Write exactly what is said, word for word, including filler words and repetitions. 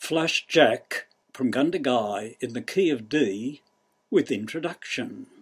Flash Jack from Gundagai in the key of D with introduction.